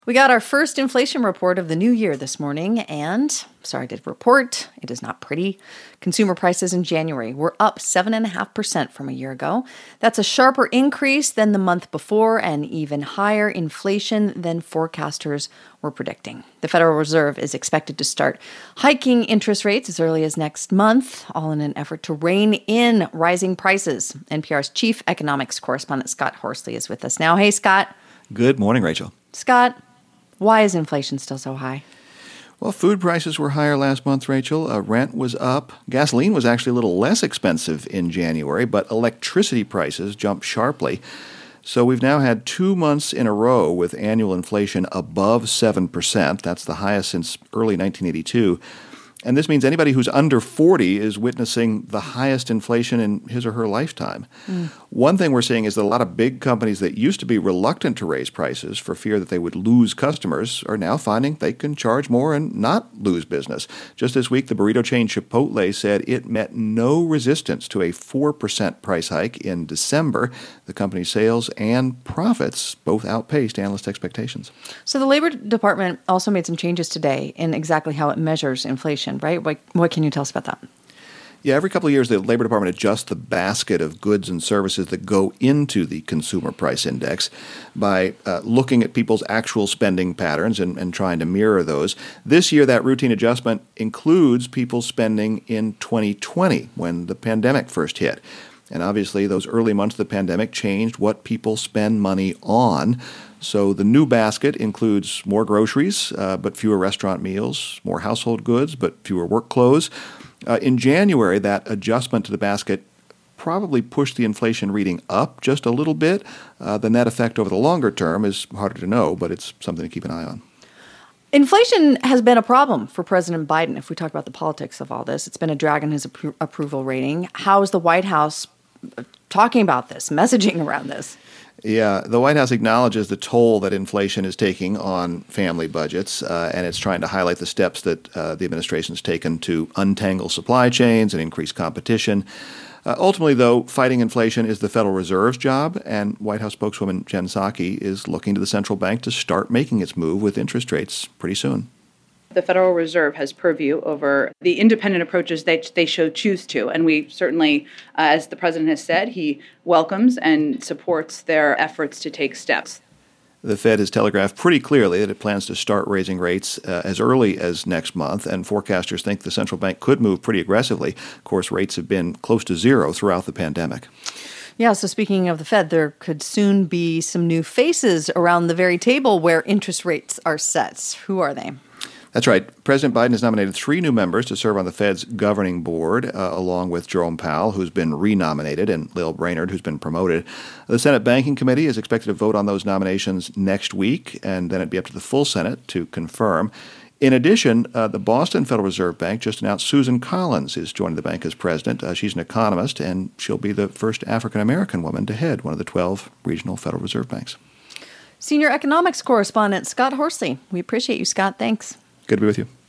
We got our first inflation report of the new year this morning, and sorry to report, it is not pretty. Consumer prices in January were up 7.5% from a year ago. That's a sharper increase than the month before and even higher inflation than forecasters were predicting. The Federal Reserve is expected to start hiking interest rates as early as next month, all in an effort to rein in rising prices. NPR's chief economics correspondent Scott Horsley is with us now. Hey, Scott. Good morning, Rachel. Scott, why is inflation still so high? Well, food prices were higher last month, Rachel. Rent was up. Gasoline was actually a little less expensive in January, but electricity prices jumped sharply. So we've now had 2 months in a row with annual inflation above 7%. That's the highest since early 1982. And this means anybody who's under 40 is witnessing the highest inflation in his or her lifetime. One thing we're seeing is that a lot of big companies that used to be reluctant to raise prices for fear that they would lose customers are now finding they can charge more and not lose business. Just this week, the burrito chain Chipotle said it met no resistance to a 4% price hike in December. The company's sales and profits both outpaced analyst expectations. So the Labor Department also made some changes today in exactly how it measures inflation, right? What can you tell us about that? Yeah, every couple of years, the Labor Department adjusts the basket of goods and services that go into the Consumer Price Index by looking at people's actual spending patterns and trying to mirror those. This year, that routine adjustment includes people's spending in 2020, when the pandemic first hit. And obviously, those early months of the pandemic changed what people spend money on. So the new basket includes more groceries, but fewer restaurant meals, more household goods, but fewer work clothes. In January, that adjustment to the basket probably pushed the inflation reading up just a little bit. The net effect over the longer term is harder to know, but it's something to keep an eye on. Inflation has been a problem for President Biden. If we talk about the politics of all this, it's been a drag on his approval rating. How is the White House talking about this, messaging around this? Yeah, the White House acknowledges the toll that inflation is taking on family budgets, and it's trying to highlight the steps that the administration's taken to untangle supply chains and increase competition. Ultimately, though, fighting inflation is the Federal Reserve's job, and White House spokeswoman Jen Psaki is looking to the central bank to start making its move with interest rates pretty soon. The Federal Reserve has purview over the independent approaches that they choose to. And we certainly, as the president has said, he welcomes and supports their efforts to take steps. The Fed has telegraphed pretty clearly that it plans to start raising rates as early as next month, and forecasters think the central bank could move pretty aggressively. Of course, rates have been close to zero throughout the pandemic. Yeah, so speaking of the Fed, there could soon be some new faces around the very table where interest rates are set. Who are they? That's right. President Biden has nominated 3 new members to serve on the Fed's governing board, along with Jerome Powell, who's been renominated, and Lael Brainard, who's been promoted. The Senate Banking Committee is expected to vote on those nominations next week, and then it'd be up to the full Senate to confirm. In addition, the Boston Federal Reserve Bank just announced Susan Collins is joining the bank as president. She's an economist, and she'll be the first African-American woman to head one of the 12 regional Federal Reserve banks. Senior economics correspondent Scott Horsley. We appreciate you, Scott. Thanks. Good to be with you.